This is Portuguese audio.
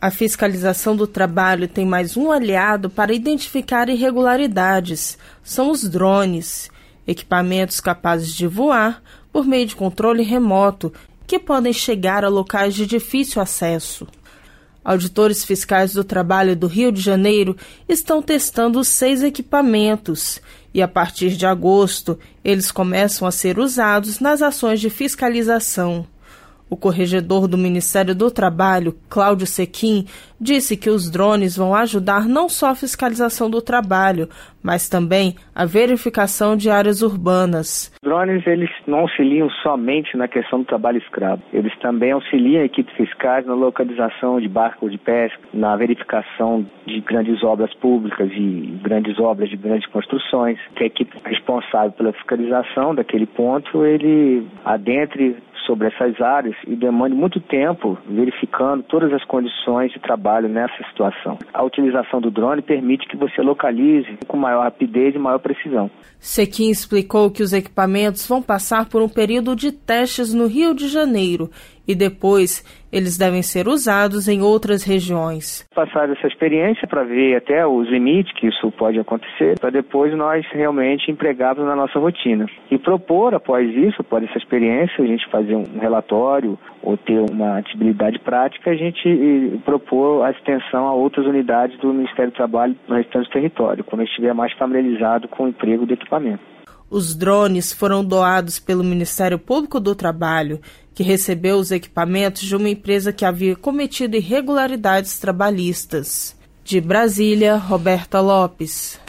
A fiscalização do trabalho tem mais um aliado para identificar irregularidades. São os drones, equipamentos capazes de voar por meio de controle remoto, que podem chegar a locais de difícil acesso. Auditores fiscais do trabalho do Rio de Janeiro estão testando 6 equipamentos e, a partir de agosto, eles começam a ser usados nas ações de fiscalização. O corregedor do Ministério do Trabalho, Cláudio Sequim, disse que os drones vão ajudar não só a fiscalização do trabalho, mas também a verificação de áreas urbanas. Os drones, eles não auxiliam somente na questão do trabalho escravo. Eles também auxiliam equipes fiscais na localização de barcos de pesca, na verificação de grandes obras públicas e grandes obras de grandes construções. Que a equipe responsável pela fiscalização daquele ponto, ele adentre sobre essas áreas e demande muito tempo verificando todas as condições de trabalho nessa situação. A utilização do drone permite que você localize com maior rapidez e maior precisão. Sequim explicou que os equipamentos vão passar por um período de testes no Rio de Janeiro e depois eles devem ser usados em outras regiões. Passar essa experiência para ver até os limites que isso pode acontecer, para depois nós realmente empregarmos na nossa rotina. E propor, após isso, após essa experiência, a gente fazer um relatório ou ter uma atividade prática, a gente propor a extensão a outras unidades do Ministério do Trabalho no restante do território, quando a gente estiver mais familiarizado com o emprego do equipamento. Os drones foram doados pelo Ministério Público do Trabalho, que recebeu os equipamentos de uma empresa que havia cometido irregularidades trabalhistas. De Brasília, Roberta Lopes.